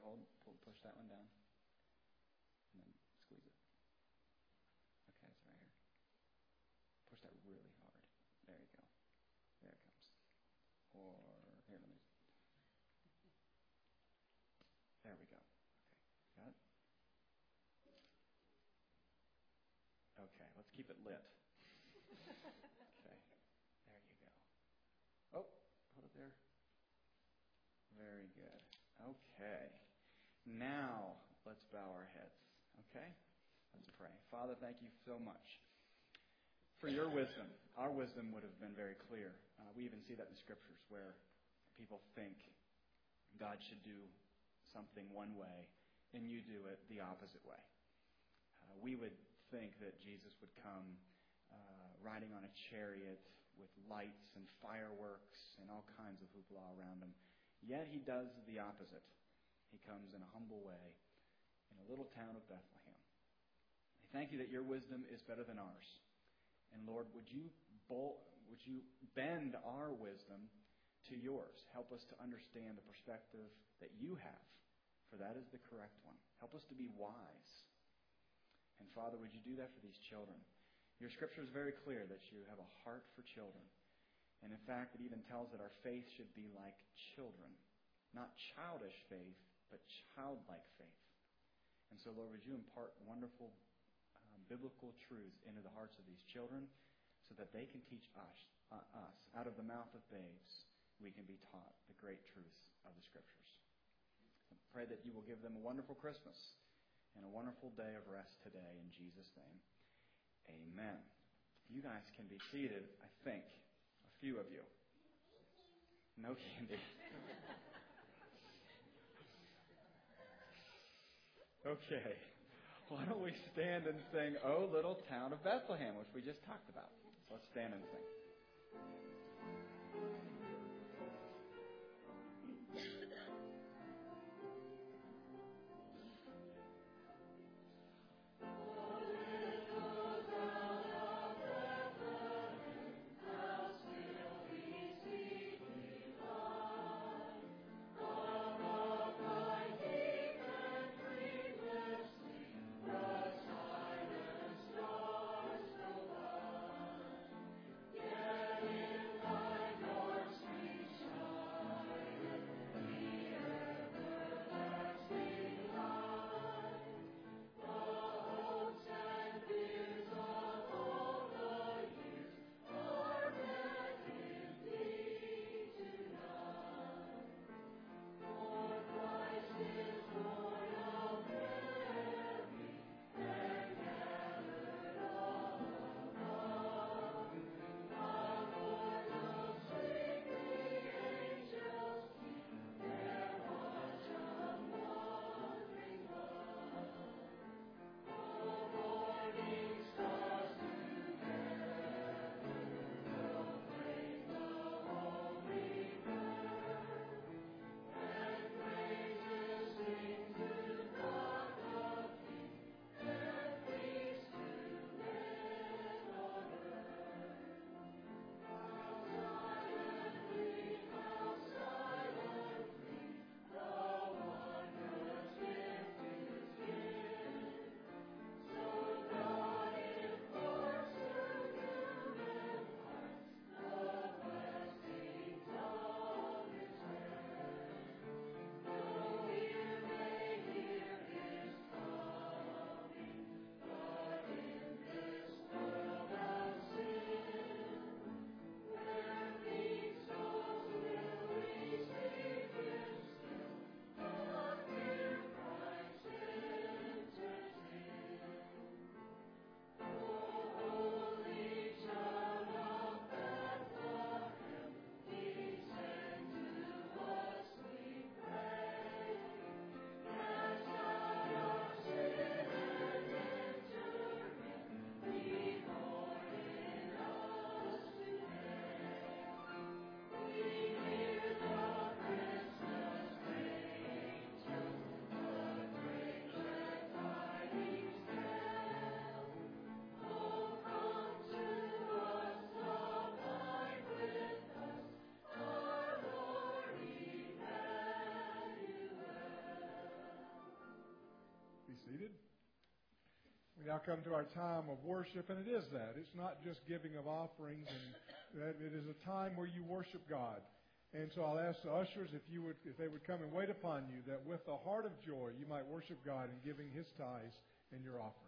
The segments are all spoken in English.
push that one down. And then squeeze it. Okay, it's right here. Push that really hard. There you go. There it comes. Or, here, let me... There we go. Okay, got it? Okay, let's keep it lit. Okay, there you go. Oh, put it there. Very good. Okay. Now, let's bow our heads. Okay? Let's pray. Father, thank you so much for your wisdom. Our wisdom would have been very clear. We even see that in the Scriptures where people think God should do something one way and you do it the opposite way. We would think that Jesus would come riding on a chariot with lights and fireworks and all kinds of hoopla around him. Yet he does the opposite. He comes in a humble way in a little town of Bethlehem. I thank you that your wisdom is better than ours. And Lord, would you bend our wisdom to yours? Help us to understand the perspective that you have, for that is the correct one. Help us to be wise. And Father, would you do that for these children? Your Scripture is very clear that you have a heart for children. And in fact, it even tells that our faith should be like children. Not childish faith, but childlike faith. And so, Lord, would you impart wonderful biblical truths into the hearts of these children so that they can teach us, out of the mouth of babes, we can be taught the great truths of the Scriptures. I pray that you will give them a wonderful Christmas and a wonderful day of rest today in Jesus' name. Amen. You guys can be seated, I think. A few of you. No candy. Okay. Why don't we stand and sing, "O Little Town of Bethlehem," which we just talked about. So let's stand and sing. seated. We now come to our time of worship, and it is that. It's not just giving of offerings, and that it is a time where you worship God. And so I'll ask the ushers if they would come and wait upon you, that with a heart of joy you might worship God in giving His tithes and your offerings.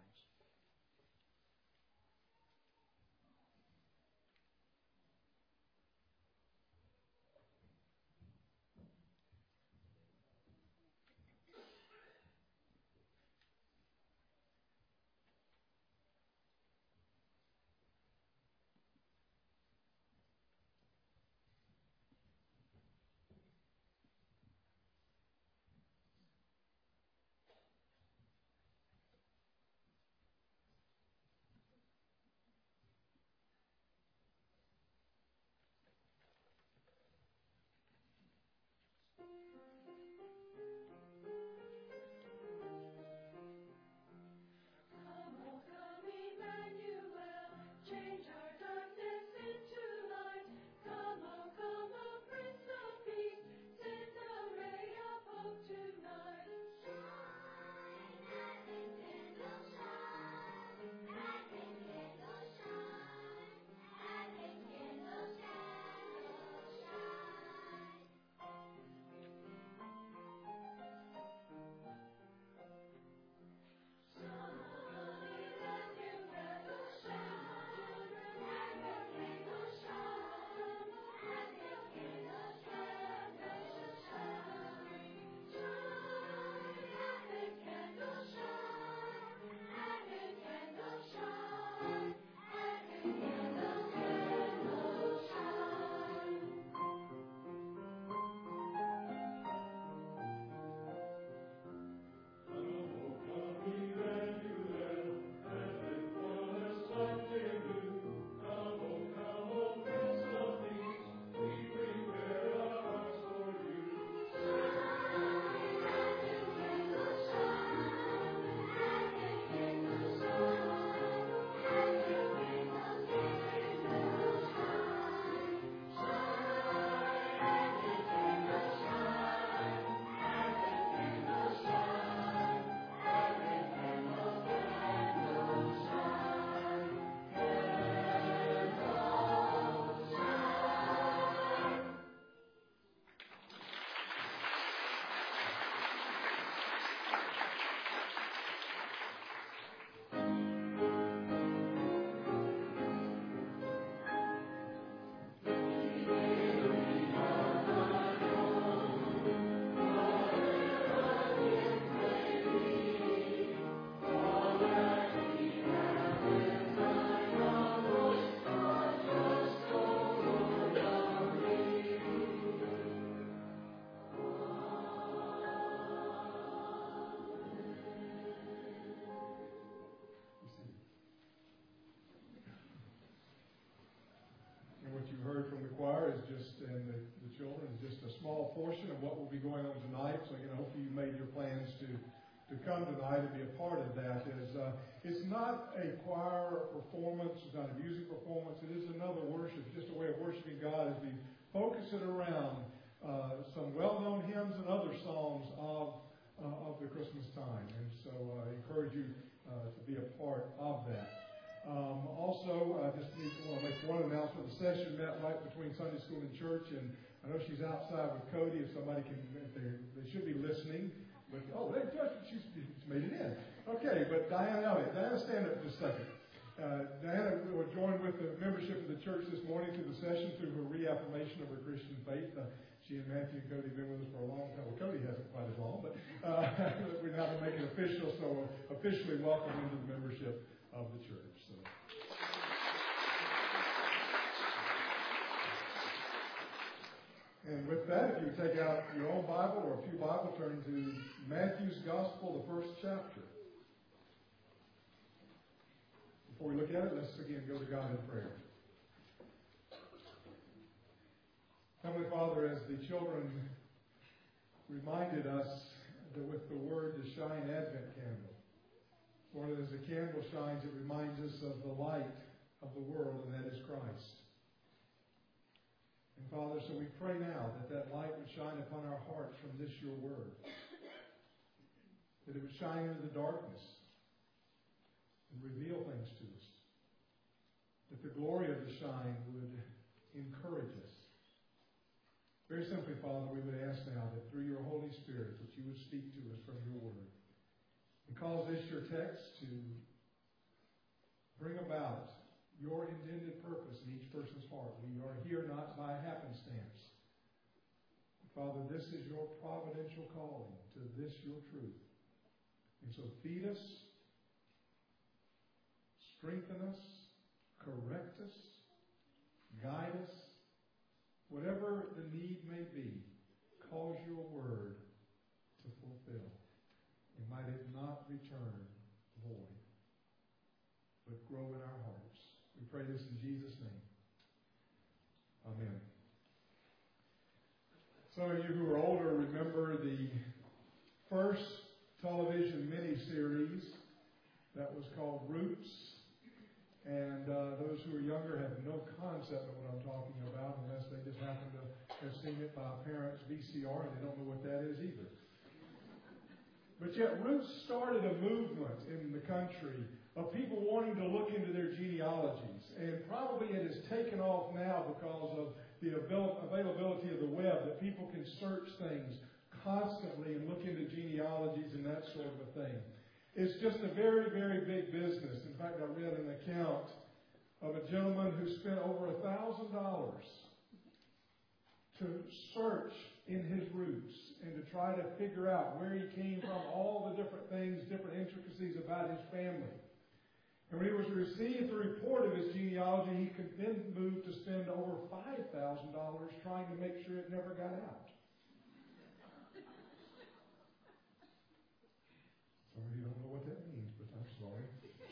And the children is just a small portion of what will be going on tonight. So again, hopefully you made your plans to come tonight and be a part of that. It's not a choir performance, it's not a music performance. It is another worship, just a way of worshiping God as we focus it around some well-known hymns and other songs of the Christmas time. And so I encourage you to be a part of that. Also, I just want to make one announcement. The session met right between Sunday school and church, and I know she's outside with Cody. If somebody can, they should be listening. But she's made it in. Okay, but Diana, stand up just a second. Diana will join with the membership of the church this morning through the session through her reaffirmation of her Christian faith. She and Matthew and Cody have been with us for a long time. Well, Cody hasn't quite as long, but we're now going to make it official. So officially welcome into the membership of the church. So. And with that, if you take out your own Bible or a few Bibles, turn to Matthew's Gospel, the first chapter. Before we look at it, let's again go to God in prayer. Heavenly Father, as the children reminded us that with the word to shine Advent candle, Lord, as a candle shines, it reminds us of the light of the world, and that is Christ. And Father, so we pray now that light would shine upon our hearts from this your word. that it would shine into the darkness and reveal things to us. That the glory of the shine would encourage us. Very simply, Father, we would ask now that through your Holy Spirit that you would speak to us from your word. And cause this your text to bring about your intended purpose in each person's heart. We are here not by happenstance. Father, this is your providential calling to this your truth. And so feed us, strengthen us, correct us, guide us, whatever the need may be, cause your word to fulfill. And might it not return void, but grow in our hearts. We pray this in Jesus' name. Amen. Some of you who are older remember the first television miniseries that was called Roots. And those who are younger have no concept of what I'm talking about unless they just happen to have seen it by a parent's VCR and they don't know what that is either. But yet Roots started a movement in the country of people wanting to look into their genealogies. And probably it has taken off now because of the availability of the web, that people can search things constantly and look into genealogies and that sort of a thing. It's just a very, very big business. In fact, I read an account of a gentleman who spent over $1,000 to search in his roots and to try to figure out where he came from, all the different things, different intricacies about his family. And when he was to receive the report of his genealogy, he could then move to spend over $5,000 trying to make sure it never got out. Some of you don't know what that means, but I'm sorry.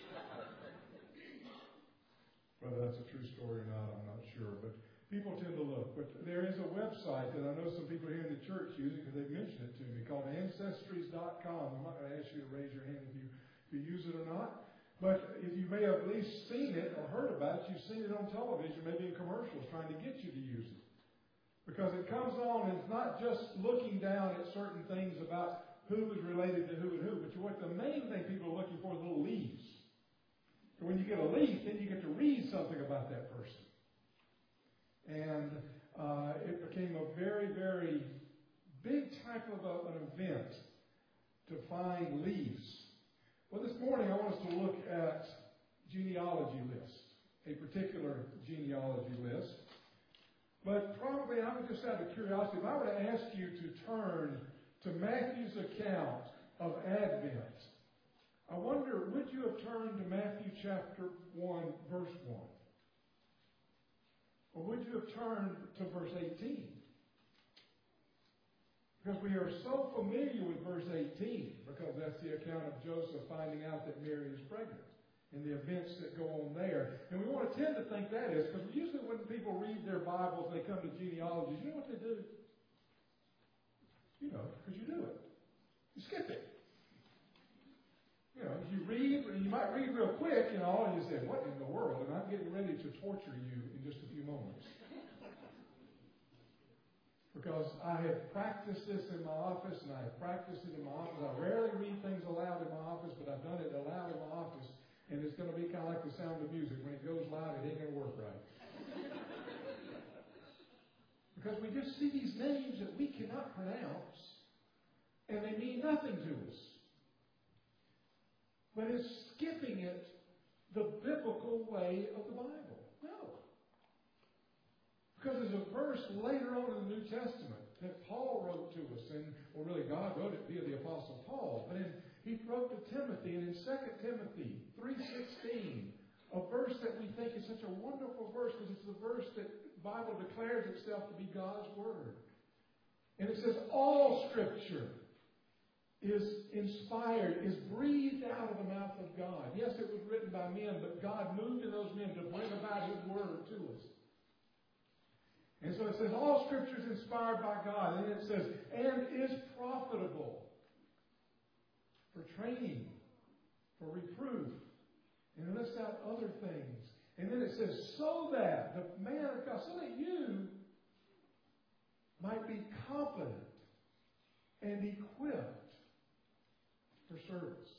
Whether that's a true story or not, I'm not sure. But people tend to look. But there is a website that I know some people here in the church use because they've mentioned it to me, called Ancestries.com. I'm not going to ask you to raise your hand if you use it or not. But if you may have at least seen it or heard about it, you've seen it on television, maybe in commercials, trying to get you to use it. Because it comes on and it's not just looking down at certain things about who is related to who and who, but what the main thing people are looking for is little leaves. And when you get a leaf, then you get to read something about that person. And it became a very, very big type of an event to find leaves. Well, this morning I want us to look at genealogy lists, a particular genealogy list. But probably I would just out of curiosity, if I were to ask you to turn to Matthew's account of Advent, I wonder, would you have turned to Matthew chapter 1, verse 1? Or would you have turned to verse 18? Because we are so familiar with verse 18, because that's the account of Joseph finding out that Mary is pregnant and the events that go on there. And we want to tend to think that is, because usually when people read their Bibles, they come to genealogies. You know what they do? You know, because you do it. You skip it. You know, you read, and you might read real quick, you know, and you say, what in the world? And I'm getting ready to torture you in just a few moments. Because I have practiced this in my office, and I have practiced it in my office. I rarely read things aloud in my office, but I've done it aloud in my office, and it's going to be kind of like the sound of music. When it goes loud, it ain't going to work right. Because we just see these names that we cannot pronounce, and they mean nothing to us. But it's skipping it the biblical way of the Bible. No. Because there's a verse later on in the New Testament that Paul wrote to us, and well, really God wrote it via the Apostle Paul, but he wrote to Timothy, and in 2 Timothy 3:16, a verse that we think is such a wonderful verse because it's the verse that the Bible declares itself to be God's Word. And it says, all Scripture is inspired, is breathed out of the mouth of God. Yes, it was written by men, but God moved in those men to bring about His Word to us. And so it says, all Scripture is inspired by God. And it says, and is profitable for training, for reproof. And it lists out other things. And then it says, so that the man of God, so that you might be competent and equipped for service.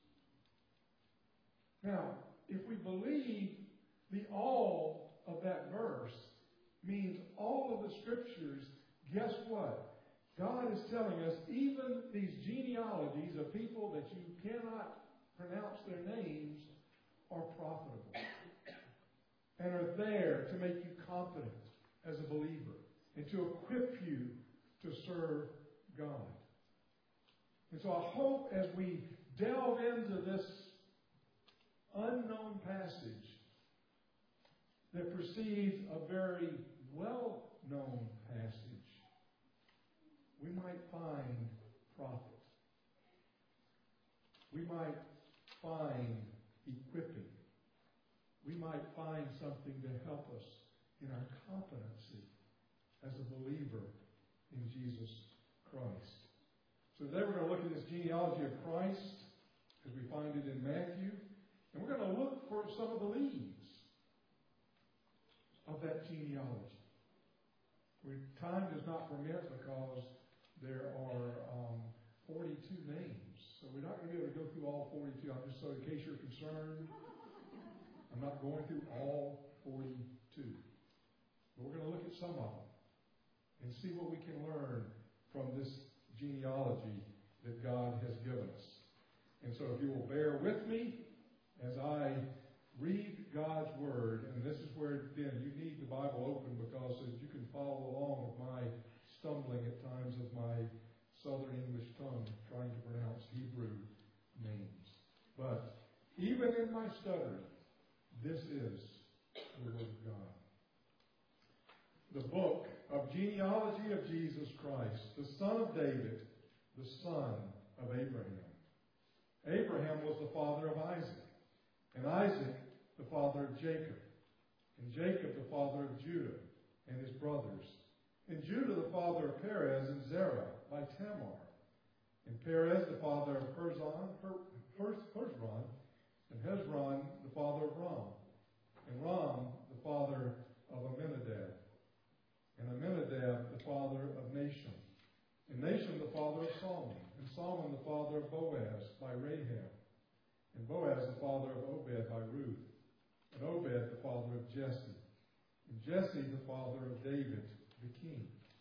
Now, if we believe the all of that verse means all of the Scriptures, guess what? God is telling us even these genealogies of people that you cannot pronounce their names are profitable and are there to make you competent as a believer and to equip you to serve God. And so I hope as we delve into this unknown passage that precedes a very well-known passage, we might find profit. We might find equipping. We might find something to help us in our competency as a believer in Jesus Christ. So today we're going to look at this genealogy of Christ as we find it in Matthew. And we're going to look for some of the leads of that genealogy. Time does not permit because there are 42 names. So we're not going to be able to go through all 42. I'm just so in case you're concerned, I'm not going through all 42. But we're going to look at some of them and see what we can learn from this genealogy that God has given us. And so if you will bear with me as I read God's Word, and this is where, again, you need the Bible open because as you can follow along with my stumbling at times of my Southern English tongue trying to pronounce Hebrew names. But even in my stuttering, this is the Word of God. The book of genealogy of Jesus Christ, the son of David, the son of Abraham. Abraham was the father of Isaac, and Isaac the father of Jacob, and Jacob the father of Judah and his brothers, and Judah the father of Perez and Zerah by Tamar, and Perez the father of Hezron, and Hezron the father of Ram, and Ram the father of Amminadab, and Amminadab the father of Nahshon, and Nahshon the father of Salmon, and Salmon the father of Boaz by Rahab, and Boaz the father of Obed by Ruth, and Obed the father of Jesse, and Jesse the father of David the king,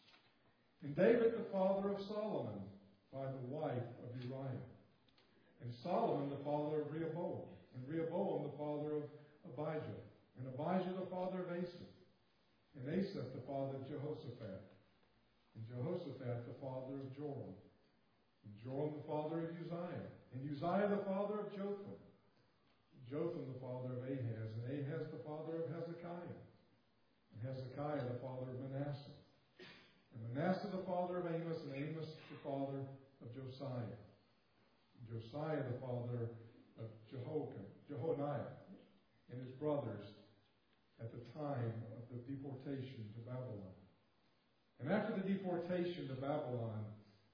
and David the father of Solomon by the wife of Uriah, and Solomon the father of Rehoboam, and Rehoboam the father of Abijah, and Abijah the father of Asa, and Asa the father of Jehoshaphat, and Jehoshaphat the father of Joram, and Joram the father of Uzziah, and Uzziah the father of Jotham, and Jotham the father of Ahaz, and Ahaz the father of Hezekiah, and Hezekiah the father of Manasseh, and Manasseh the father of Amos, and Amos the father of Josiah, and Josiah the father of Jehoniah, and his brothers at the time of the deportation to Babylon. And after the deportation to Babylon,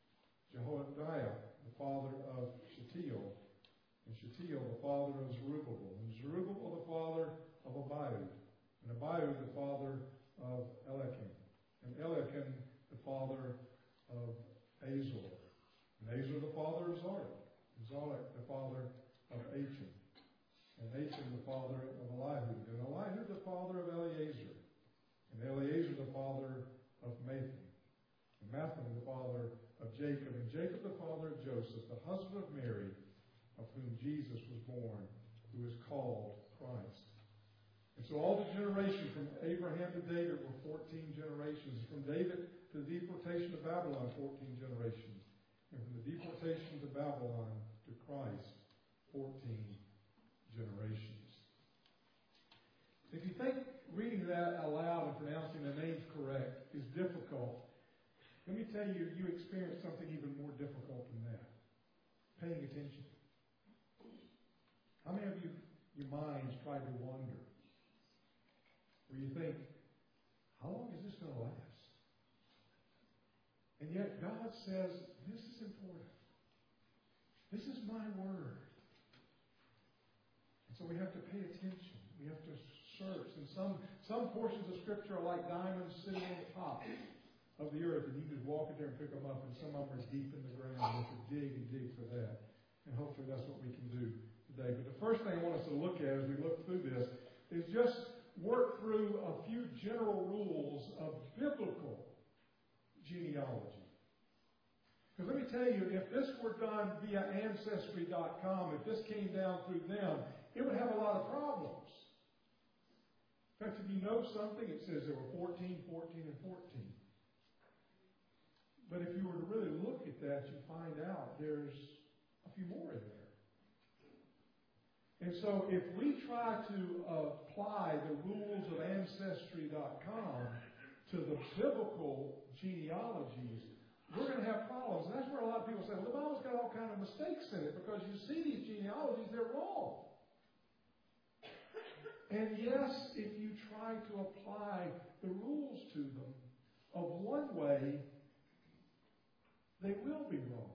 Jehodiah, the father of Shealtiel, and Shealtiel, the father of Zerubbabel, and Zerubbabel, the father of Abiud, and Abiud, the father of Eliakim, and Eliakim, the father of Azor, and Azor, the father of Zorek, and Zorek, the father of Achim, and Achim, the father of Eliahud, and Eliahud, the father of Eleazar, and Eleazar, the father of Mathan, and Mathan, the father of Jacob, and Jacob, the father of Joseph, the husband of Mary, of whom Jesus was born, who is called Christ. And so all the generations from Abraham to David were 14 generations. From David to the deportation to Babylon, 14 generations. And from the deportation to Babylon to Christ, 14 generations. If you think reading that aloud and pronouncing the names correct is difficult, let me tell you, you experience something even more difficult than that. Paying attention. How many of you, your minds tried to wander? Where you think, how long is this going to last? And yet God says, this is important. This is my word. And so we have to pay attention. We have to search. And some portions of Scripture are like diamonds sitting on top of the earth, and you just walk in there and pick them up, and some of them are deep in the ground. You have to dig and dig for that. And hopefully that's what we can do today. But the first thing I want us to look at as we look through this is just work through a few general rules of biblical genealogy. Because let me tell you, if this were done via Ancestry.com, if this came down through them, it would have a lot of problems. In fact, if you know something, it says there were 14, 14, and 14. But if you were to really look at that, you find out there's a few more in there. And so if we try to apply the rules of Ancestry.com to the biblical genealogies, we're going to have problems. And that's where a lot of people say, well, the Bible's got all kinds of mistakes in it, because you see these genealogies, they're wrong. And yes, if you try to apply the rules to them of one way, they will be wrong.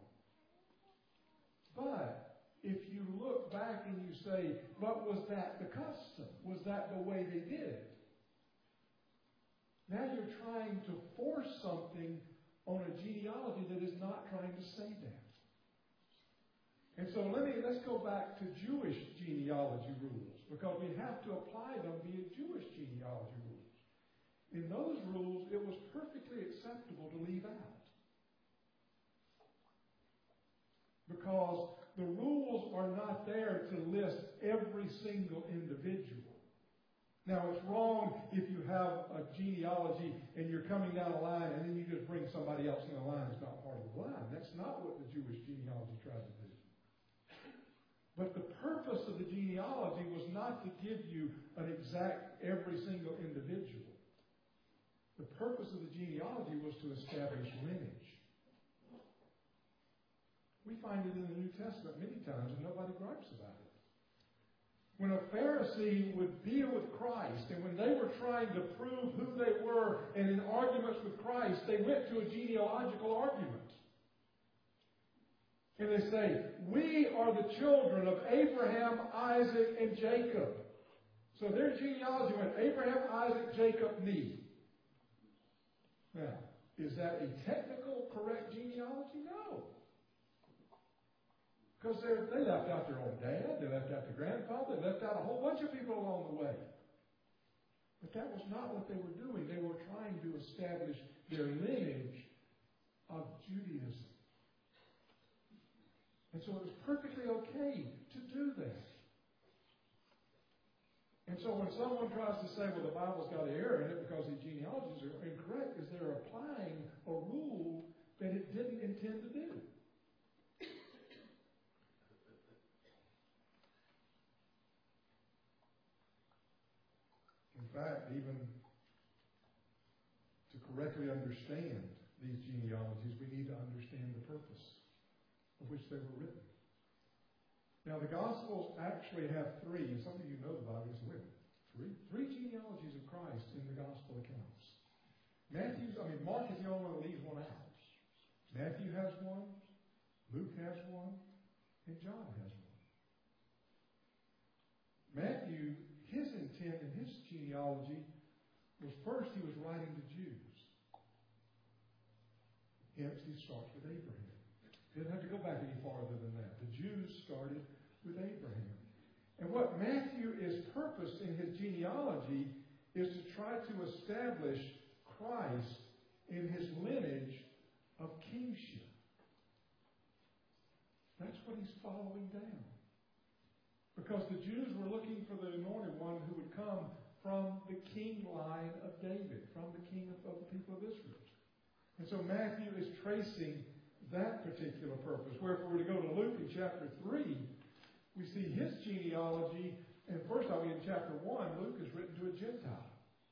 But if you look back and you say, but was that the custom? Was that the way they did it? Now you're trying to force something on a genealogy that is not trying to say that. And so let's go back to Jewish genealogy rules, because we have to apply them via Jewish genealogy rules. In those rules, it was perfectly acceptable to leave out. Because the rules are not there to list every single individual. Now, it's wrong if you have a genealogy and you're coming down a line and then you just bring somebody else in the line that's not part of the line. That's not what the Jewish genealogy tried to do. But the purpose of the genealogy was not to give you an exact every single individual. The purpose of the genealogy was to establish lineage. We find it in the New Testament many times and nobody gripes about it. When a Pharisee would deal with Christ, and when they were trying to prove who they were, and in arguments with Christ, they went to a genealogical argument. And they say, we are the children of Abraham, Isaac, and Jacob. So their genealogy went Abraham, Isaac, Jacob, me. Now, is that a technical correct genealogy? No. Because they left out their own dad, they left out their grandfather, they left out a whole bunch of people along the way. But that was not what they were doing. They were trying to establish their lineage of Judaism. And so it was perfectly okay to do that. And so when someone tries to say, well, the Bible's got an error in it because the genealogies are incorrect, is they're applying a rule that it didn't intend to do. In fact, even to correctly understand these genealogies, we need to understand the purpose of which they were written. Now, the Gospels actually have three, and some of you know the Bible, so three genealogies of Christ in the Gospel accounts. Mark is the only one that leaves one out. Matthew has one, Luke has one, and John has one. Matthew, his intent in his genealogy was first he was writing to Jews. Hence, he starts with Abraham. He didn't have to go back any farther than that. The Jews started with Abraham. And what Matthew is purposed in his genealogy is to try to establish Christ in his lineage of kingship. That's what he's following down. Because the Jews were looking for the anointed one who would come from the king line of David, from the king of the people of Israel. And so Matthew is tracing that particular purpose. Where if we were to go to Luke in chapter 3, we see his genealogy. And first off, in chapter 1, Luke is written to a Gentile.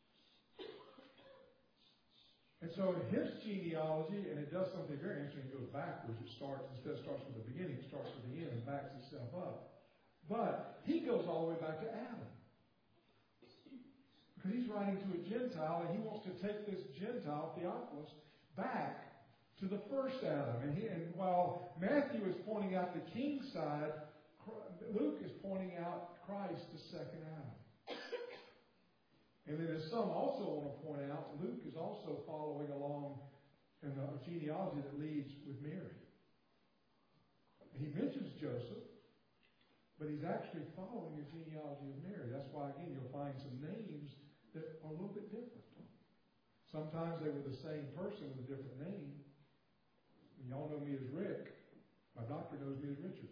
And so in his genealogy, and it does something very interesting, it goes backwards. Instead of starts with the beginning, it starts with the end and backs itself up. But he goes all the way back to Adam. Because he's writing to a Gentile, and he wants to take this Gentile, Theophilus, back to the first Adam. And while Matthew is pointing out the king's side, Luke is pointing out Christ, the second Adam. And then as some also want to point out, Luke is also following along in a genealogy that leads with Mary. He mentions Joseph. But he's actually following the genealogy of Mary. That's why, again, you'll find some names that are a little bit different. Sometimes they were the same person with a different name. Y'all know me as Rick. My doctor knows me as Richard.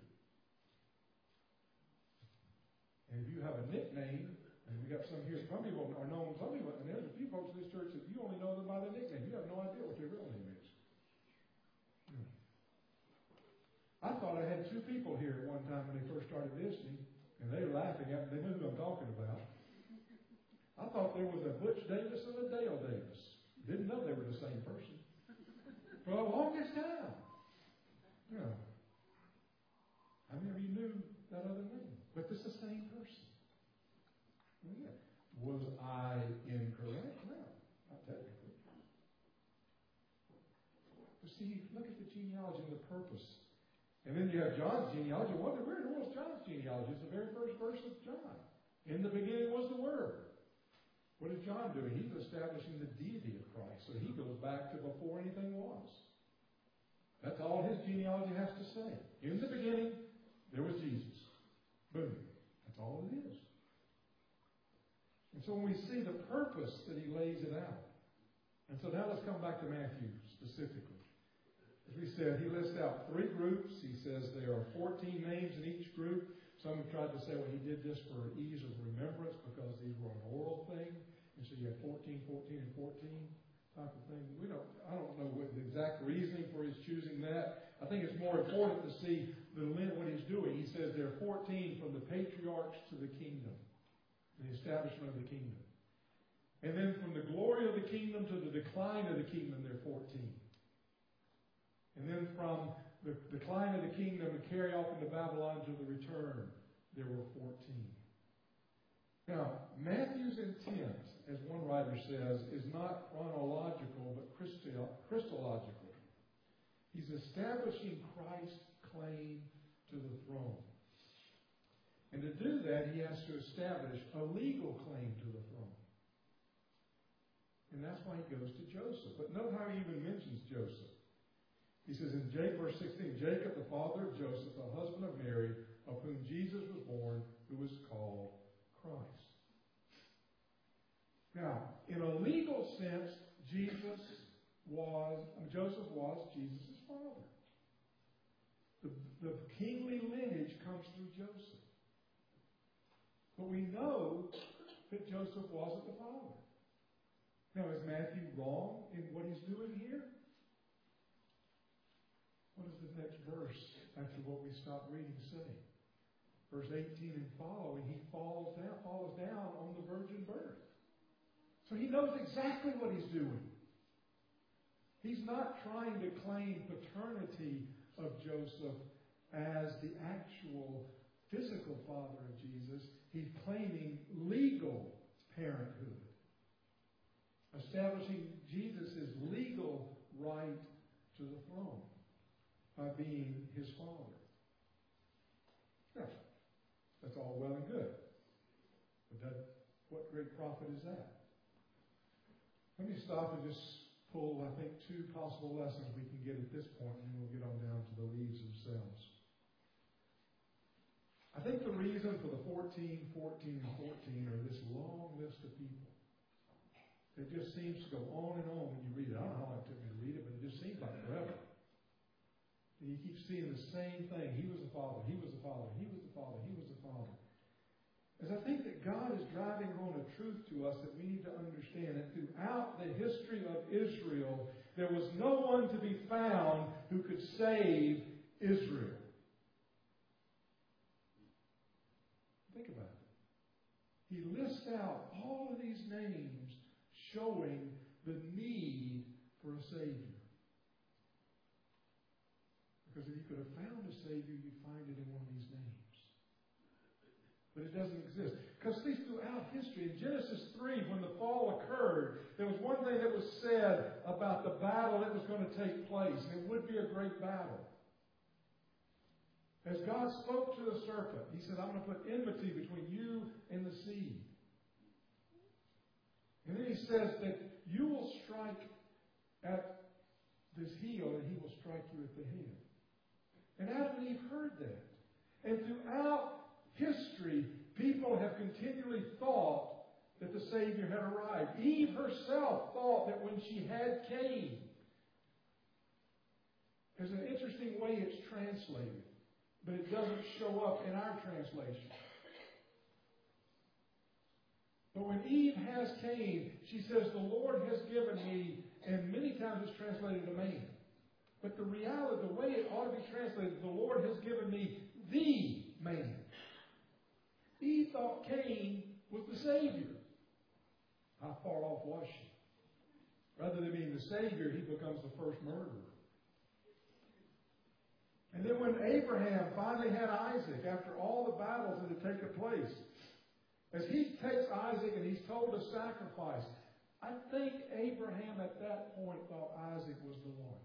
And if you have a nickname, and we got some here, some people are known, some people, and there's a few folks in this church that you only know them by their nickname. You have no idea what their real name is. I thought I had two people here at one time when they first started visiting, and they were laughing at me. They knew who I'm talking about. I thought there was a Butch Davis and a Dale Davis. Didn't know they were the same person. For the longest time. Yeah. I never even knew that other name. But it's the same person. Yeah. Was I incorrect? No, not technically. But see, look at the genealogy and the purpose. And then you have John's genealogy. Wonder where was John's genealogy? It's the very first verse of John. In the beginning was the Word. What is John doing? He's establishing the deity of Christ. So he goes back to before anything was. That's all his genealogy has to say. In the beginning, there was Jesus. Boom. That's all it is. And so when we see the purpose that he lays it out. And so now let's come back to Matthew specifically. As we said, he lists out 3 groups. He says there are 14 names in each group. Some have tried to say, well, he did this for ease of remembrance because these were an oral thing. And so you have 14, 14, and 14 type of thing. I don't know what the exact reasoning for his choosing that. I think it's more important to see what he's doing. He says there are 14 from the patriarchs to the kingdom, the establishment of the kingdom. And then from the glory of the kingdom to the decline of the kingdom, there are 14. And then from the decline of the kingdom and carry off into Babylon to the return, there were 14. Now, Matthew's intent, as one writer says, is not chronological but Christological. He's establishing Christ's claim to the throne. And to do that, he has to establish a legal claim to the throne. And that's why he goes to Joseph. But note how he even mentions Joseph. He says in verse 16, Jacob, the father of Joseph, the husband of Mary, of whom Jesus was born, who was called Christ. Now, in a legal sense, Joseph was Jesus' father. The kingly lineage comes through Joseph. But we know that Joseph wasn't the father. Now, is Matthew wrong in what he's doing here? What does the next verse, after what we stopped reading, say? Verse 18 and following, he falls down on the virgin birth. So he knows exactly what he's doing. He's not trying to claim paternity of Joseph as the actual physical father of Jesus. He's claiming legal parenthood, establishing Jesus' legal right to the throne by being his father. Now, that's all well and good. But what great prophet is that? Let me stop and just pull, I think, 2 possible lessons we can get at this point, and then we'll get on down to the leaves themselves. I think the reason for the 14, 14, and 14 are this long list of people. It just seems to go on and on when you read it. I don't know how long it took me to read it, but it just seems like forever. And you keep seeing the same thing. He was the father. He was the father. He was the father. He was the father. As I think that God is driving home a truth to us that we need to understand that throughout the history of Israel, there was no one to be found who could save Israel. Think about it. He lists out all of these names showing the need for a Savior. Because if you could have found a Savior, you'd find it in one of these names. But it doesn't exist. Because see, throughout history, in Genesis 3, when the fall occurred, there was one thing that was said about the battle that was going to take place. And it would be a great battle. As God spoke to the serpent, he said, I'm going to put enmity between you and the seed. And then he says that you will strike at this heel and he will strike you at the head. And Adam and Eve heard that. And throughout history, people have continually thought that the Savior had arrived. Eve herself thought that when she had Cain, there's an interesting way it's translated, but it doesn't show up in our translation. But when Eve has Cain, she says, the Lord has given me, and many times it's translated a man. But the reality, the way it ought to be translated, the Lord has given me the man. Eve thought Cain was the Savior. How far off was she? Rather than being the Savior, he becomes the first murderer. And then when Abraham finally had Isaac, after all the battles that had taken place, as he takes Isaac and he's told to sacrifice, I think Abraham at that point thought Isaac was the one.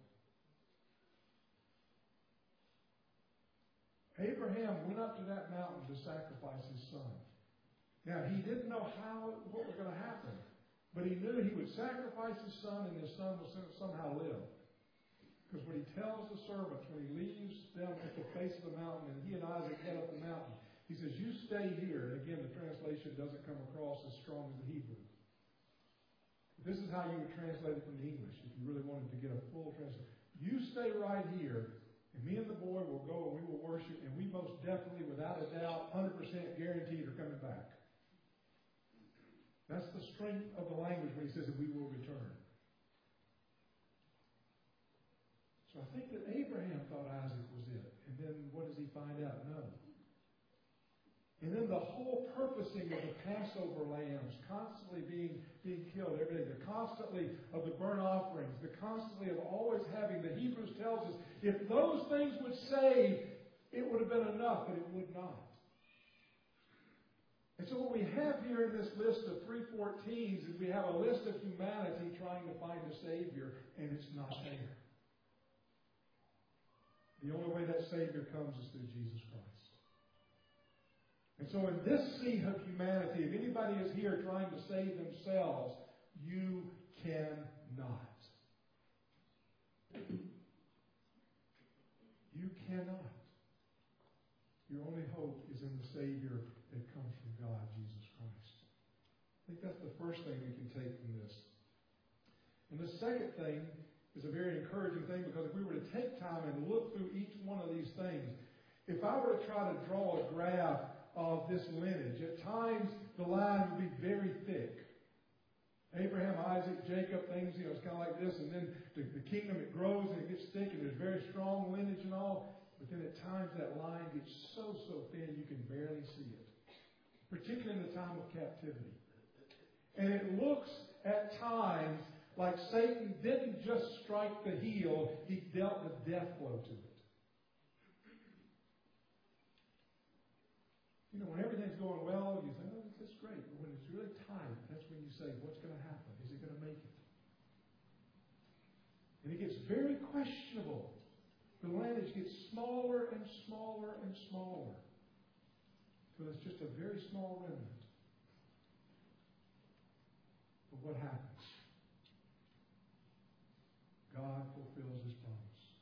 Abraham went up to that mountain to sacrifice his son. Now, he didn't know what was going to happen, but he knew he would sacrifice his son and his son would somehow live. Because when he tells the servants, when he leaves them at the face of the mountain and he and Isaac head up the mountain, he says, you stay here. And again, the translation doesn't come across as strong as the Hebrew. This is how you would translate it from the English if you really wanted to get a full translation. You stay right here, and me and the boy will go and we will worship, and we most definitely, without a doubt, 100% guaranteed are coming back. That's the strength of the language when he says that we will return. So I think that Abraham thought Isaac was it. And then what does he find out? No. And then the whole purposing of the Passover lambs constantly being killed every day, the constantly of the burnt offerings, the constantly of always having, the Hebrews tells us, if those things would save, it would have been enough, but it would not. And so what we have here in this list of 314s is we have a list of humanity trying to find a Savior, and it's not there. The only way that Savior comes is through Jesus Christ. And so in this sea of humanity, if anybody is here trying to save themselves, you cannot. You cannot. Your only hope is in the Savior that comes from God, Jesus Christ. I think that's the first thing we can take from this. And the second thing is a very encouraging thing, because if we were to take time and look through each one of these things, if I were to try to draw a graph of this lineage, at times the line would be very thick. Abraham, Isaac, Jacob, things, it's kind of like this, and then the kingdom, it grows and it gets thick, and there's very strong lineage and all, but then at times that line gets so thin you can barely see it, particularly in the time of captivity. And it looks at times like Satan didn't just strike the heel, he dealt the death blow to it. When everything's going well, you say, oh, that's great. But when it's really tight, that's when you say, what's going to happen? Is it going to make it? And it gets very questionable. The lineage gets smaller and smaller and smaller, until it's just a very small remnant. But what happens? God fulfills His promise.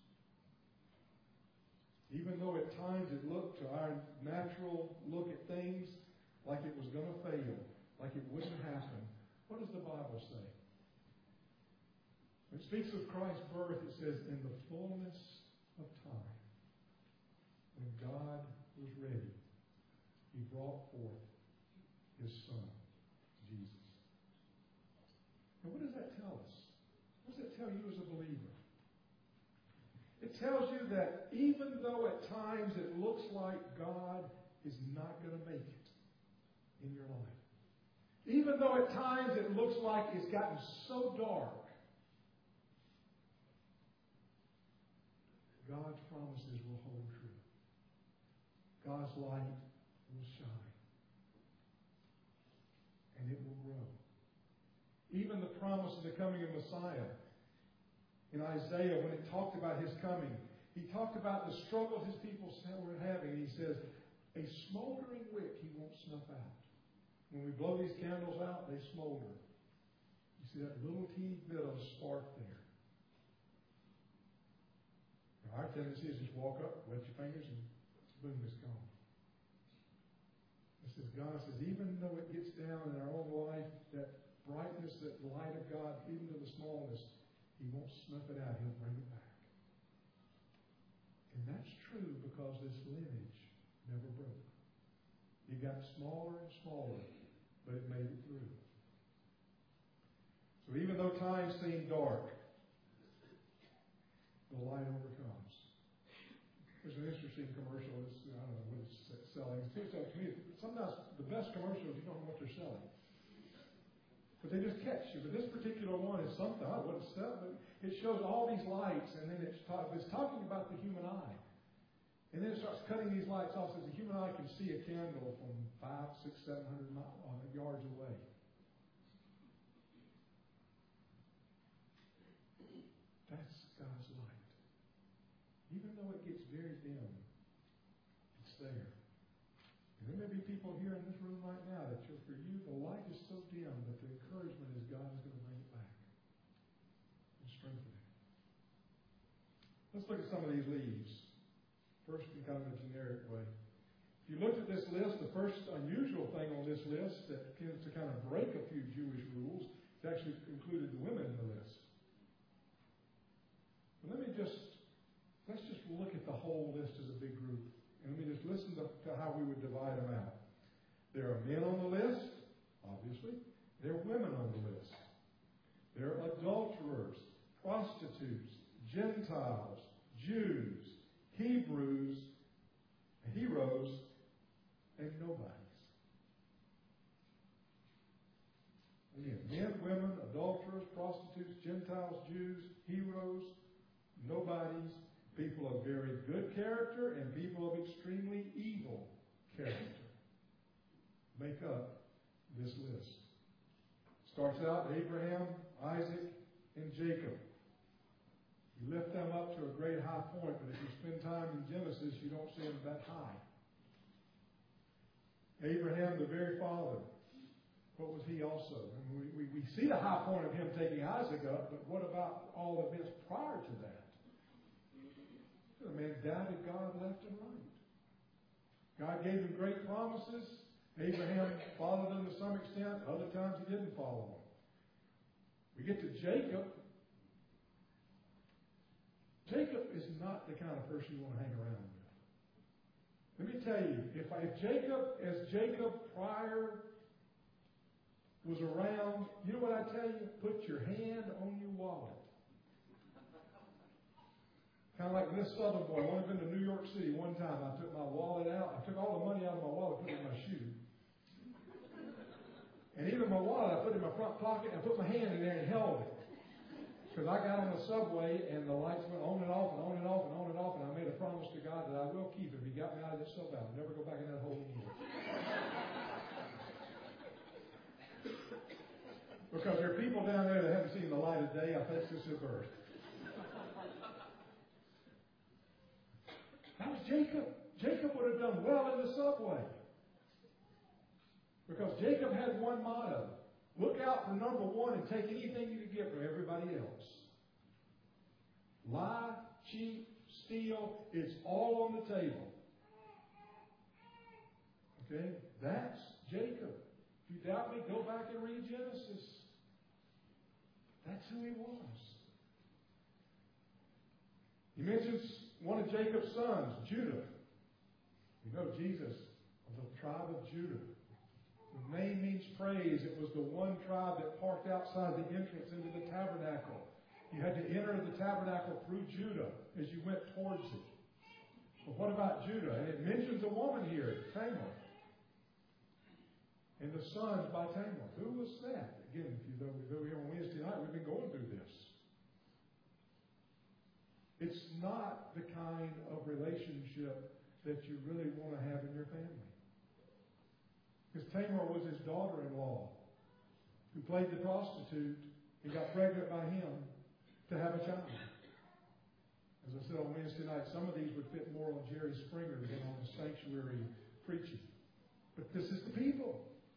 Even though at times it looked to our natural look at things like it was going to fail, like it wouldn't happen, what does the Bible say? When it speaks of Christ's birth, it says, in the fullness of time, when God was ready, He brought forth His Son, Jesus. And what does that tell us? What does it tell you as a believer? It tells you that even though at times it looks like God is not going to make it in your life, even though at times it looks like it's gotten so dark, God's promises will hold true. God's light will shine. And it will grow. Even the promise of the coming of Messiah, in Isaiah, when it talked about His coming, He talked about the struggles His people were having. He says, a smoldering wick He won't snuff out. When we blow these candles out, they smolder. You see that little teeny bit of spark there. Now, our tendency is just walk up, wet your fingers, and boom, it's gone. Because God says, even though it gets down in our own life, that brightness, that light of God, even to the smallest, He won't snuff it out. He'll bring it back. And that's true because this lineage never broke. It got smaller and smaller, but it made it through. So even though times seem dark, the light overcomes. There's an interesting commercial. I don't know what it's selling. To me, sometimes the best commercials, you don't know what they're selling. But they just catch you. But this particular one is something. I don't know what it's selling, but it shows all these lights, and then it's talking about the human eye. And then it starts cutting these lights off. So the human eye can see a candle from 500, 600, 700 yards away. That's God's light. Even though it gets very dim, it's there. And there may be people here in this room right now that for you, the light is so dim that the encouragement is God is going to bring it back and strengthen it. Let's look at some of these leaves. First, in kind of a generic way. If you looked at this list, the first unusual thing on this list that tends to kind of break a few Jewish rules, it actually included the women in the list. But let's just look at the whole list as a big group. And let me just listen to how we would divide them out. There are men on the list, obviously. There are women on the list. There are adulterers, prostitutes, Gentiles, Jews, Hebrews, heroes, and nobodies. Again, men, women, adulterers, prostitutes, Gentiles, Jews, heroes, nobodies, people of very good character, and people of extremely evil character make up this list. Starts out Abraham, Isaac, and Jacob. You lift them up to a great high point, but if you spend time in Genesis, you don't see them that high. Abraham, the very father, what was he also? And we see the high point of him taking Isaac up, but what about all the events prior to that? The man doubted God left and right. God gave him great promises. Abraham followed them to some extent. Other times he didn't follow them. We get to Jacob. Jacob is not the kind of person you want to hang around with. Let me tell you, if Jacob prior was around, you know what I tell you? Put your hand on your wallet. Kind of like this Southern boy. I've only been to New York City one time. I took my wallet out. I took all the money out of my wallet and put it in my shoe. And even my wallet, I put it in my front pocket, and I put my hand in there and held it. Because I got on the subway, and the lights went on and off and on and off and on and off, and I made a promise to God that I will keep it. If He got me out of this subway, I'll never go back in that hole anymore. Because there are people down there that haven't seen the light of day. I think since their birth. That was Jacob. Jacob would have done well in the subway. Because Jacob had one motto. Look out for number one and take anything you can get from everybody else. Lie, cheat, steal, it's all on the table. Okay? That's Jacob. If you doubt me, go back and read Genesis. That's who he was. He mentions one of Jacob's sons, Judah. You know Jesus of the tribe of Judah. The name means praise. It was the one tribe that parked outside the entrance into the tabernacle. You had to enter the tabernacle through Judah as you went towards it. But what about Judah? And it mentions a woman here, Tamar. And the sons by Tamar. Who was that? Again, if you go here on Wednesday night, we've been going through this. It's not the kind of relationship that you really want to have in your family. Because Tamar was his daughter-in-law who played the prostitute and got pregnant by him to have a child. As I said on Wednesday night, some of these would fit more on Jerry Springer than on the sanctuary preaching. But this is the people.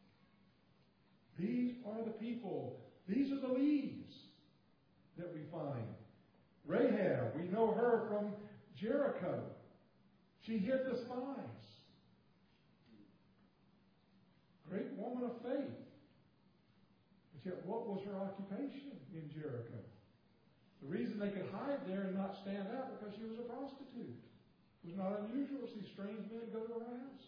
These are the people. These are the leaves that we find. Rahab, we know her from Jericho. She hid the spies. Great woman of faith. But yet, what was her occupation in Jericho? The reason they could hide there and not stand out because she was a prostitute. It was not unusual to see strange men go to her house.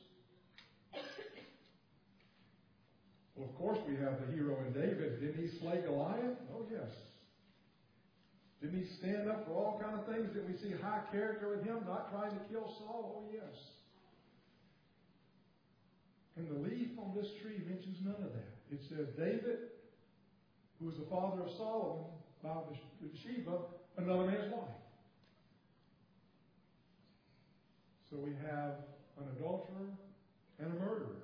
Well, of course, we have the hero in David. Didn't he slay Goliath? Oh, yes. Didn't he stand up for all kinds of things? Didn't we see high character with him, not trying to kill Saul? Oh, yes. And the leaf on this tree mentions none of that. It says David, who was the father of Solomon, by Bathsheba, another man's wife. So we have an adulterer and a murderer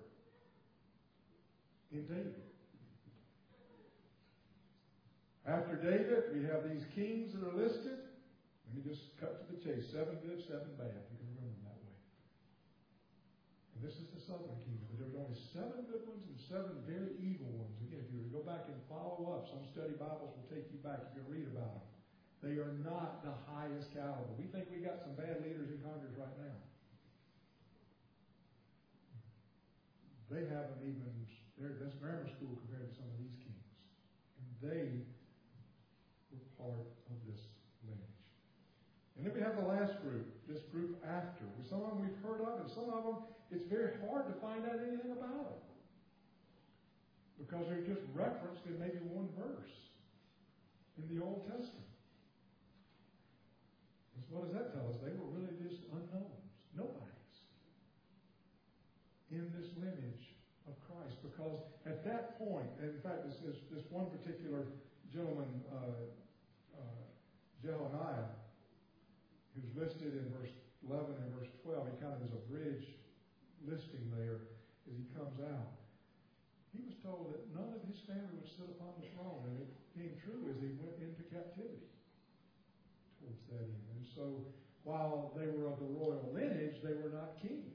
in David. After David, we have these kings that are listed. Let me just cut to the chase. 7 good, 7 bad. You can remember them that way. And this is the southern kingdom. But there were only 7 good ones and 7 very evil ones. Again, if you were to go back and follow up, some study Bibles will take you back. You can read about them. They are not the highest caliber. We think we got some bad leaders in Congress right now. They haven't even, that's grammar school compared to some of these kings. And they were part of this lineage. And then we have the last group, this group after. Some of them we've heard of, and some of them it's very hard to find out anything about them. Because they're just referenced in maybe one verse in the Old Testament. So what does that tell us? They were really just unknowns, nobodies, in this lineage of Christ. Because at that point, and in fact, this one particular gentleman, Jehoniah, who's listed in verse 11 and verse 12, he kind of is a bridge listing there as he comes out. He was told that none of his family would sit upon the throne, and it came true as he went into captivity towards that end. And so, while they were of the royal lineage, they were not kings.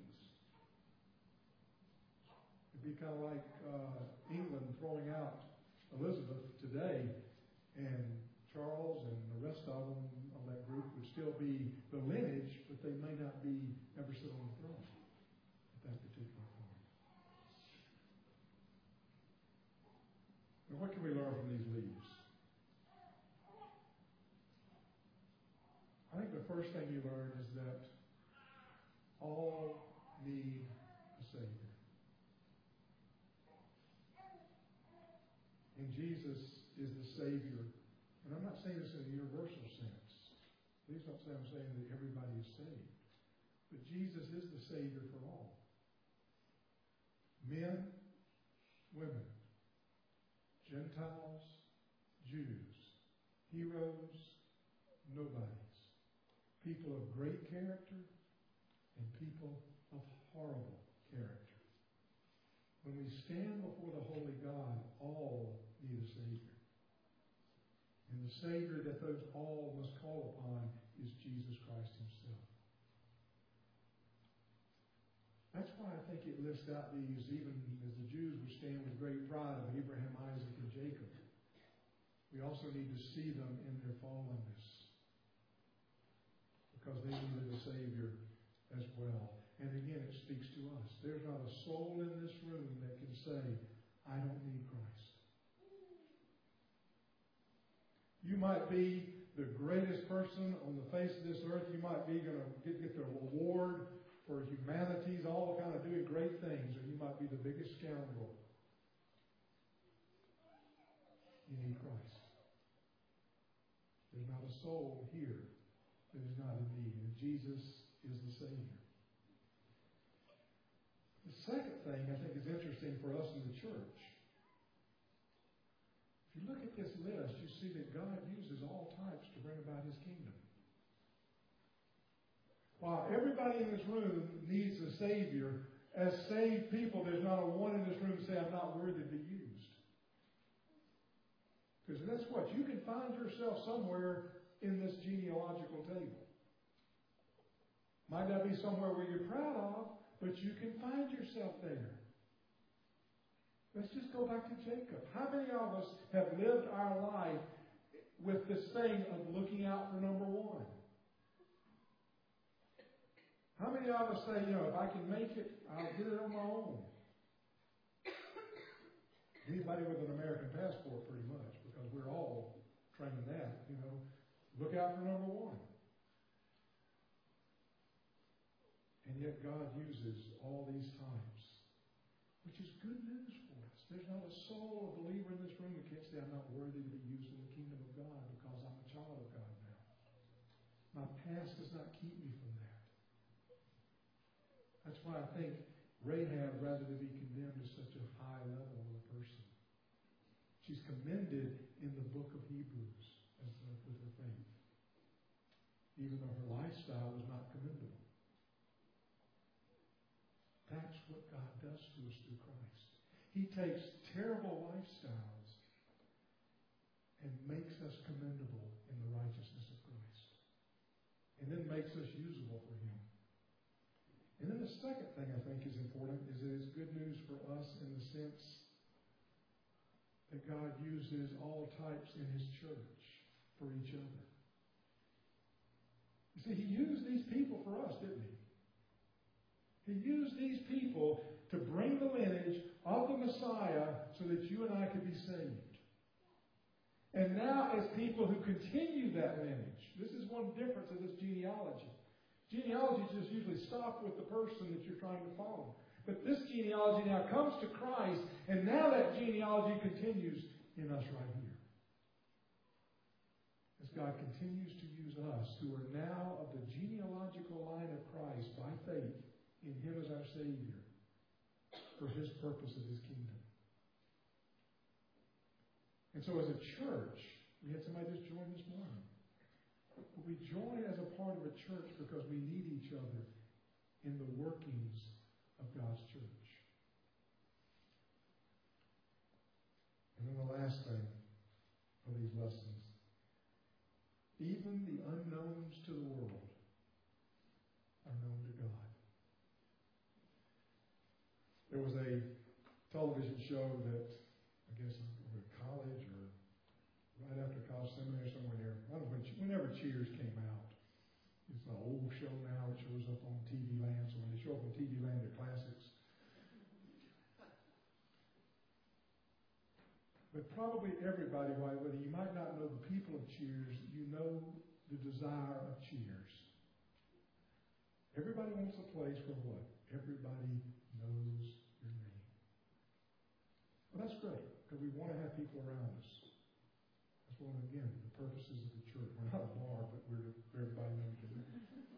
It'd be kind of like England throwing out Elizabeth today, and Charles and the rest of them of that group would still be the lineage, but they may not be ever sit on the throne at that particular point. Now, what can we learn from these leaves? I think the first thing you learn is that all need a Savior. And Jesus is the Savior. And I'm not saying this in a universal sense. Please don't say I'm saying that everybody is saved. But Jesus is the Savior for all. Men, women, Gentiles, Jews, heroes, nobodies, people of great character, and people of horrible character. When we stand before the holy God, all need a Savior. And the Savior that those all must call upon is Jesus Christ himself. That's why I think it lists out these, even as the Jews would stand with great pride of Abraham, Isaac, and Jacob. We also need to see them in their fallenness, because they needed a Savior as well. And again, it speaks to us. There's not a soul in this room that can say, I don't need Christ. You might be the greatest person on the face of this earth. You might be going to get the reward for humanities, all kind of doing great things, or you might be the biggest scoundrel. You need Christ. There's not a soul here that is not in need, and Jesus is the Savior. The second thing I think is interesting for us in the church. If you look at this list, you see that God uses all types to bring about his kingdom. While everybody in this room needs a Savior, as saved people, there's not a one in this room who say, I'm not worthy to be used. Because that's what, you can find yourself somewhere in this genealogical table. Might not be somewhere where you're proud of, but you can find yourself there. Let's just go back to Jacob. How many of us have lived our life with this thing of looking out for number one? How many of us say, if I can make it, I'll get it on my own? Anybody with an American passport, pretty much, because we're all trained that, Look out for number one. And yet God uses all these types, which is good news for us. There's not a soul or believer in this room who can't say, I'm not worthy to be used in the kingdom of God because I'm a child of God now. My past does not keep me from that. That's why I think Rahab, rather than be condemned, is such a high level of a person. She's commended in the book of Hebrews with her faith, even though her lifestyle was not commendable. That's what God does to us through Christ. He takes terrible lifestyles and makes us commendable in the righteousness of Christ. And then makes us usable for Him. And then the second thing I think is important is that it's good news for us in the sense that God uses all types in His church for each other. You see, He used these people for us, didn't He? He used these people to bring the lineage of the Messiah so that you and I could be saved. And now as people who continue that lineage, this is one difference of this genealogy. Genealogies just usually stop with the person that you're trying to follow. But this genealogy now comes to Christ, and now that genealogy continues in us right here. As God continues to use us, who are now of the genealogical line of Christ by faith in Him as our Savior, for His purpose of His kingdom. And so as a church, we had somebody just join this morning. But we join as a part of a church because we need each other in the workings of God's church. And then the last thing of these lessons. Even the unknowns to the world are known to God. There was a television show that, I guess, in college or right after college seminary, somewhere near, I don't know, whenever Cheers came out. It's an old show now. It shows up on TV Land. So when they show up on TV Land, they're classics. But probably everybody, whether you might not know the people of Cheers, you know the desire of Cheers. Everybody wants a place where what? Everybody knows your name. Well, that's great, because we want to have people around us. That's one of, again, the purposes of the church. We're not a bar, but we're everybody knows your name.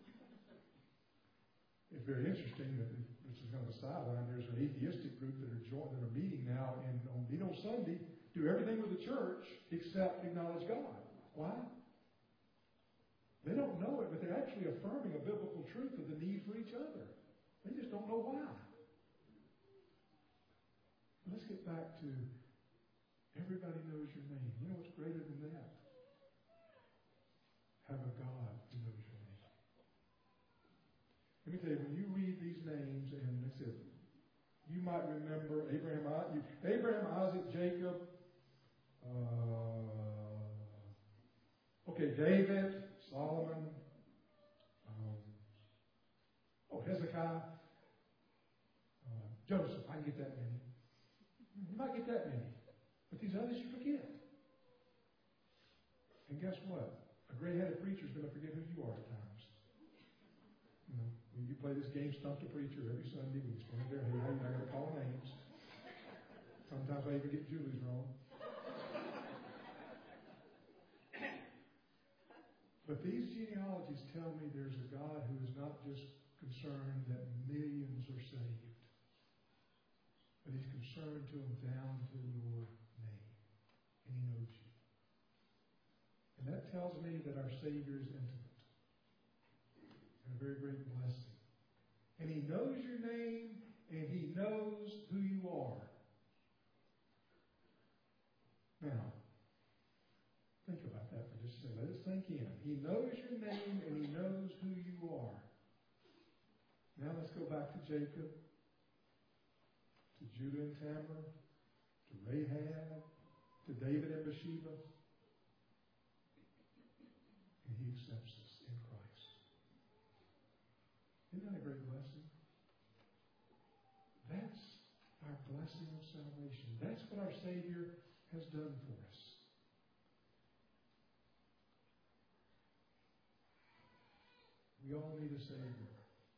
It's very interesting that, this is kind of a sideline, there's an atheistic group that are meeting now on Sunday, do everything with the church except acknowledge God. Why? They don't know it, but they're actually affirming a biblical truth of the need for each other. They just don't know why. Let's get back to everybody knows your name. You know what's greater than that? Have a God who knows your name. Let me tell you, when you read these names, and they said, you might remember Abraham, Isaac, Jacob, David, Solomon, Hezekiah, Joseph. I can get that many. You might get that many. But these others you forget. And guess what? A gray-headed preacher is going to forget who you are at times. When you play this game, Stump the Preacher, every Sunday, we stand there, hey, I'm not going to call names. Sometimes I even get Julie's wrong. But these genealogies tell me there's a God who is not just concerned that millions are saved, but He's concerned to them down to your name. And He knows you. And that tells me that our Savior is intimate. And a very great blessing. And He knows your name, and He knows who you are. Now, think about that for just a second. Let it sink in. He knows your name, and He knows who you are. Now let's go back to Jacob, to Judah and Tamar, to Rahab, to David and Bathsheba. And He accepts us in Christ. Isn't that a great blessing? That's our blessing of salvation. That's what our Savior has done for us. We all need a Savior.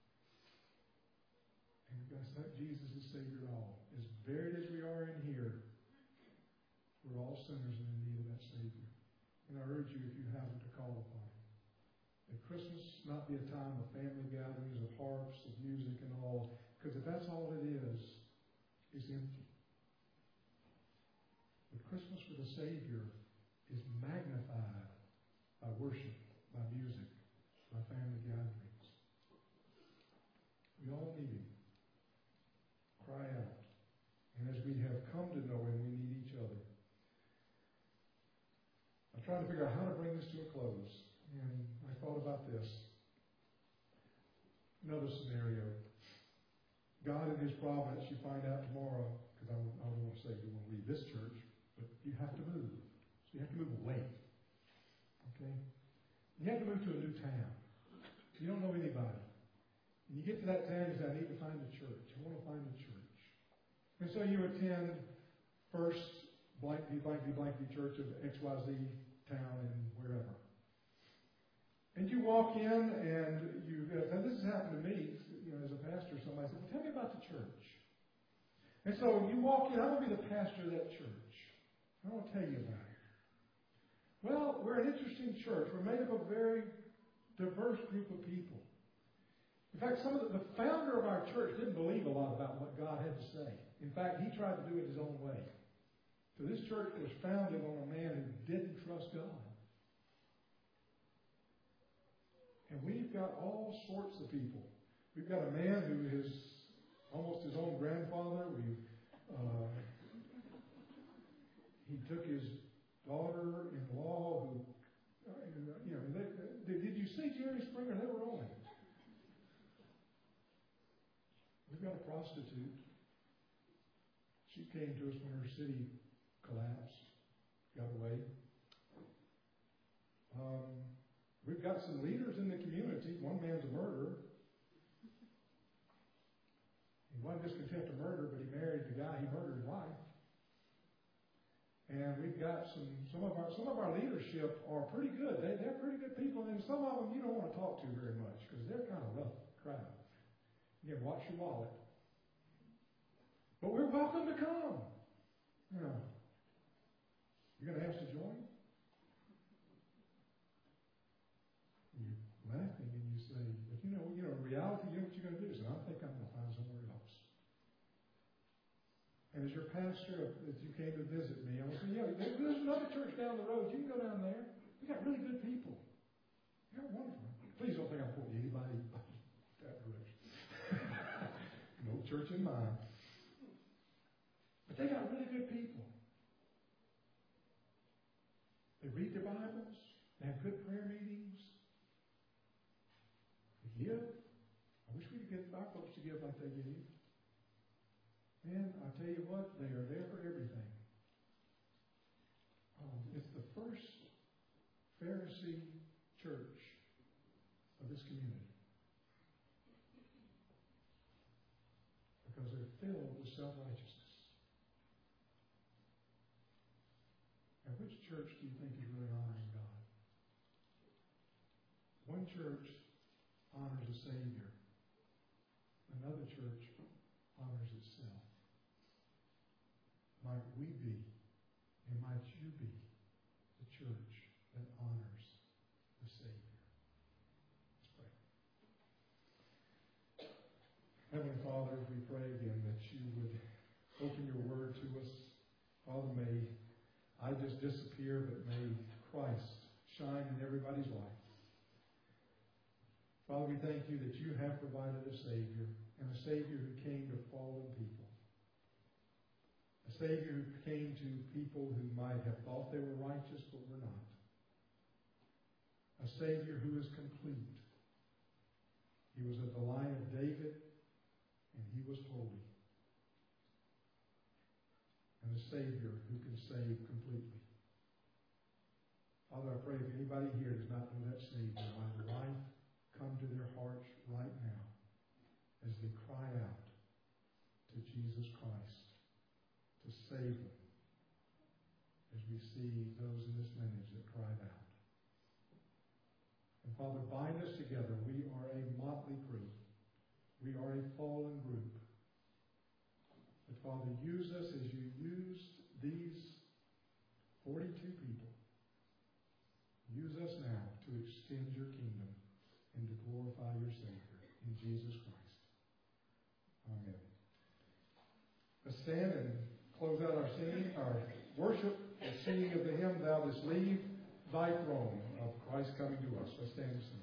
And we've got to let Jesus as Savior at all. As buried as we are in here, we're all sinners and in need of that Savior. And I urge you, if you haven't, to call upon Him. That Christmas not be a time of family gatherings, of harps, of music and all, because if that's all it is, it's empty. But Christmas with a Savior is magnified by worship, by music, by family gatherings. We all need Him. Cry out. And as we have come to know Him, we need each other. I'm trying to figure out how to bring this to a close. And I thought about this. Another scenario. God in His providence, you find out tomorrow, because I don't want to say you want to leave this church, but you have to move. So you have to move away. Okay? You have to move to a new town. You don't know anybody. And you get to that town and say, I need to find a church. I want to find a church. And so you attend First blankety, blankety, blankety church of XYZ town and wherever. And you walk in and and this has happened to me, as a pastor, somebody said, well, tell me about the church. And so you walk in, I'm going to be the pastor of that church. I want to tell you about it. Well, we're an interesting church. We're made up of a very diverse group of people. In fact, the founder of our church didn't believe a lot about what God had to say. In fact, he tried to do it his own way. So this church was founded on a man who didn't trust God. And we've got all sorts of people. We've got a man who is almost his own grandfather. He took his daughter-in-law who, did you see Jerry Springer? They were on it. We've got a prostitute. She came to us when her city collapsed, got away. We've got some leaders in the community. One man's a murderer. He wasn't just content to murder, but he married the guy he murdered his wife. And we've got some of our leadership are pretty good. They're pretty good people, and some of them you don't want to talk to very much because they're kind of rough crowd. Again, watch your wallet. But we're welcome to come. You're going to ask to join? You're laughing and you say, but in reality, you know what you're going to do? So I think I'm going to find somewhere else. And as your pastor, as you came to visit me, I was saying, there's another church down the road. You can go down there. We got really good people. They're wonderful. Please don't think I'm pointing anybody that direction. No church in mind. But they got really good people. They read their Bibles. They have good prayer meetings. They give. I wish we could get our folks to give like they give. And I tell you what, they are there for everything. It's the first Pharisee church of this community. Because they're filled with self-righteousness. Now, which church do you think is really honoring God? One church honors a Savior. Another church honors itself. Might we be, and might you be, the church that honors the Savior. Let's pray. Heavenly Father, we pray again that you would open your word to us. Father, may I just disappear, but may Christ shine in everybody's life. Father, we thank you that you have provided a Savior, and a Savior who came to fallen people. A Savior who came to people who might have thought they were righteous, but were not. A Savior who is complete. He was of the line of David, and he was holy. And a Savior who can save completely. Father, I pray if anybody here does not know that Savior, might life come to their hearts right now as they cry out to Jesus Christ save them as we see those in this lineage that cried out. And Father, bind us together. We are a motley crew. We are a fallen group. But Father, use us as you used these 42 people. Use us now to extend your kingdom and to glorify your Savior in Jesus Christ. Amen. Let's stand and close out our singing, our worship, and singing of the hymn, Thou Didst Leave Thy Throne, of Christ coming to us. Let's stand and sing.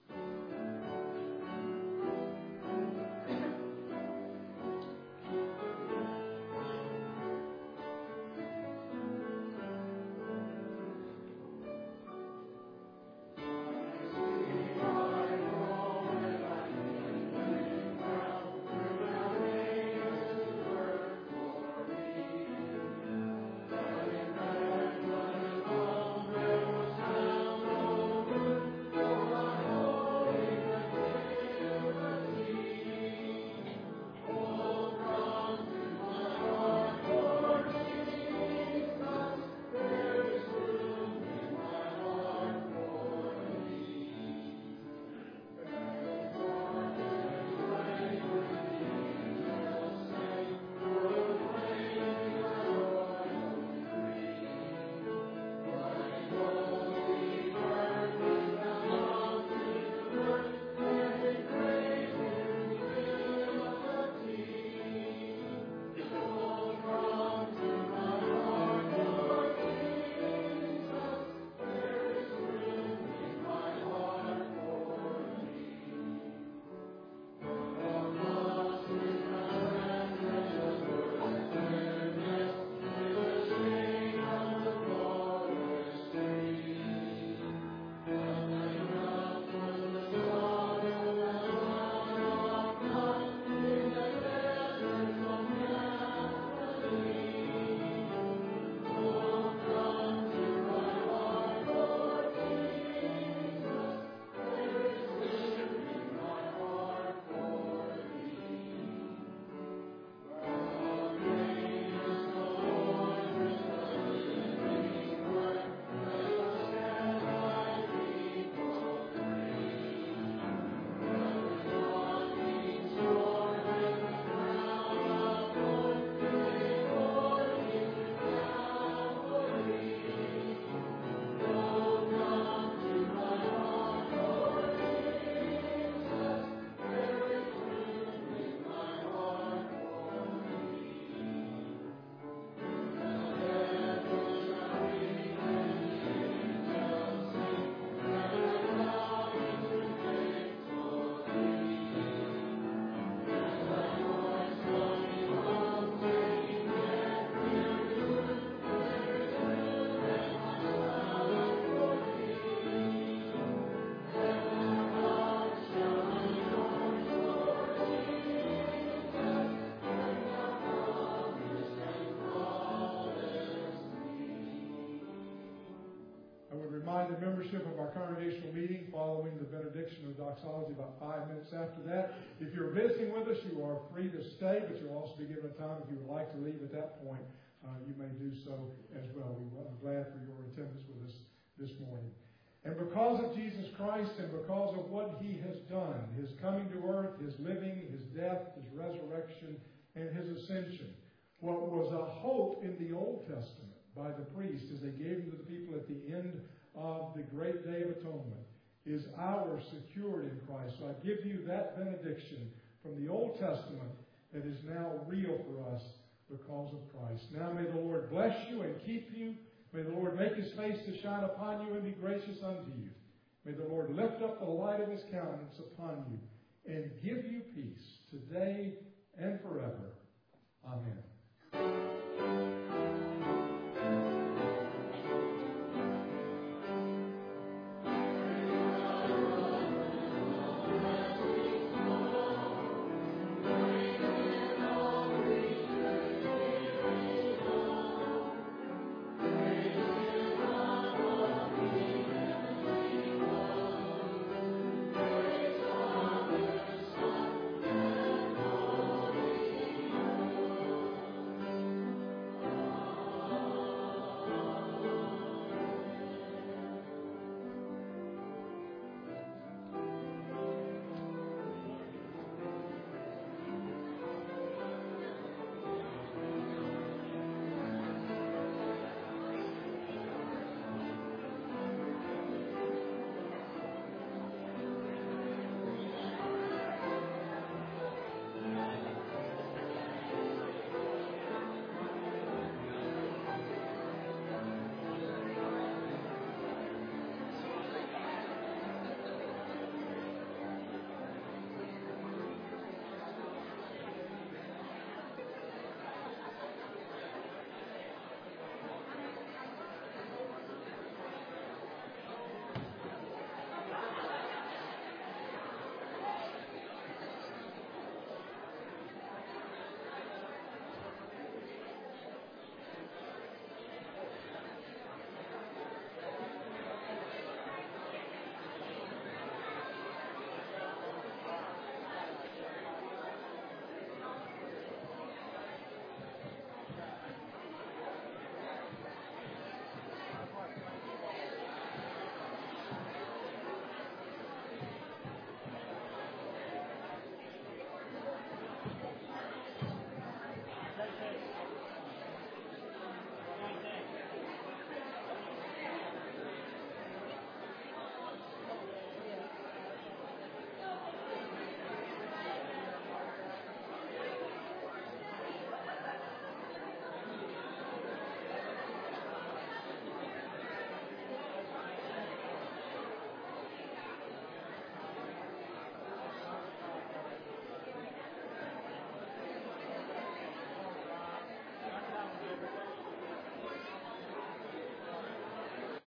The membership of our congregational meeting following the benediction of doxology about 5 minutes after that. If you're visiting with us, you are free to stay, but you'll also be given a time if you would like to leave at that point. You may do so as well. I'm glad for your attendance with us this morning. And because of Jesus Christ and because of what He has done, His coming to earth, His living, His death, His resurrection, and His ascension, what was a hope in the Old Testament by the priest as they gave Him to the people at the end of the great day of atonement is ours secured in Christ. So I give you that benediction from the Old Testament that is now real for us because of Christ. Now may the Lord bless you and keep you. May the Lord make His face to shine upon you and be gracious unto you. May the Lord lift up the light of His countenance upon you and give you peace today and forever. Amen.